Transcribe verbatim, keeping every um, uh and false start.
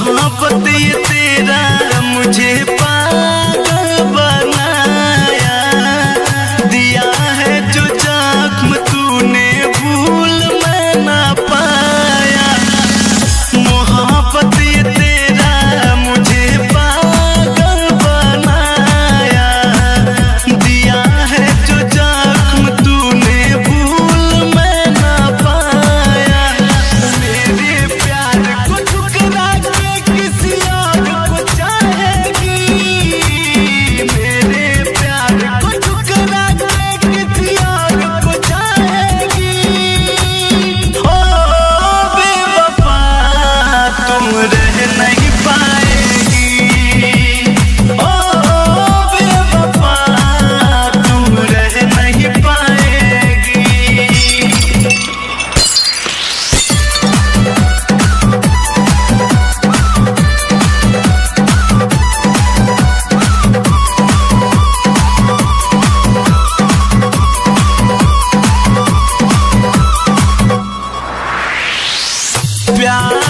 मोहब्बत ये तेरा मुझे पागल बनाया, दिया है जो जख्म तूने भूल मैं ना पाया। मोहब्बत ये तेरा मुझे पागल बनाया, दिया है जो जख्म तूने भूल मैं ना पाया। मेरे प्यार को ठुकरा के किसी और को चाहेगी, मेरे प्यार को ठुकरा के किसी और को चाहेगी। ओ बेवफा तुम रह नहीं पाएगी, ओ बेवफा तुम रह नहीं पाएगी। प्यार